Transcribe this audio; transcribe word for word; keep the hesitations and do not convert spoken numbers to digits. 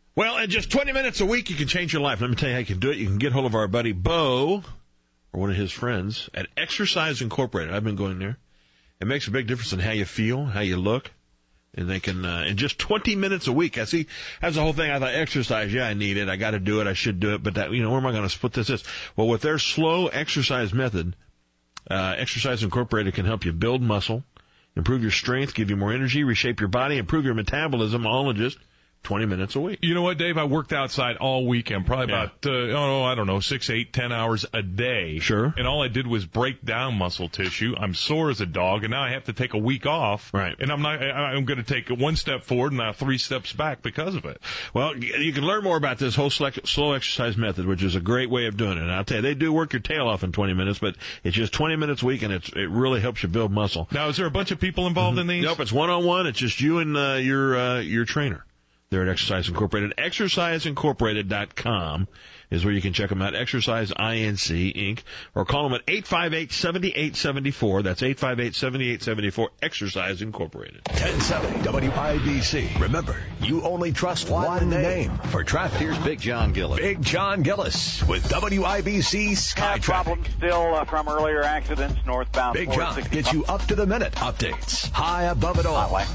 Well, in just twenty minutes a week, you can change your life. Let me tell you how you can do it. You can get hold of our buddy Bo, or one of his friends, at Exercise Incorporated. I've been going there. It makes a big difference in how you feel, how you look. And they can, uh, in just twenty minutes a week. I see, that's the whole thing. I thought, exercise, yeah, I need it. I got to do it. I should do it. But that, you know, where am I going to split this? Is? Well, with their slow exercise method, uh, Exercise Incorporated can help you build muscle, improve your strength, give you more energy, reshape your body, improve your metabolism, all in just twenty minutes a week. You know what, Dave? I worked outside all weekend, probably Yeah. about, uh, oh, I don't know, six, eight, ten hours a day. Sure. And all I did was break down muscle tissue. I'm sore as a dog, and now I have to take a week off. Right. And I'm not, I, I'm going to take one step forward and now three steps back because of it. Well, you can learn more about this whole slow exercise method, which is a great way of doing it. And I'll tell you, they do work your tail off in twenty minutes, but it's just twenty minutes a week, and it's, it really helps you build muscle. Now, is there a bunch of people involved Mm-hmm. in these? Nope, it's one-on-one. It's just you and uh, your uh, your trainer. They're at Exercise Incorporated. exercise incorporated dot com is where you can check them out. Exercise Inc. Inc. Or call them at eight five eight, seven eight seven four. That's eight five eight, seven eight seven four. Exercise Incorporated. ten seventy W I B C. Remember, you only trust one, one name for traffic. Here's Big John Gillis. Big John Gillis with W I B C Sky Have Traffic. problems still uh, from earlier accidents northbound. Big John gets you up to the minute updates. High above it all.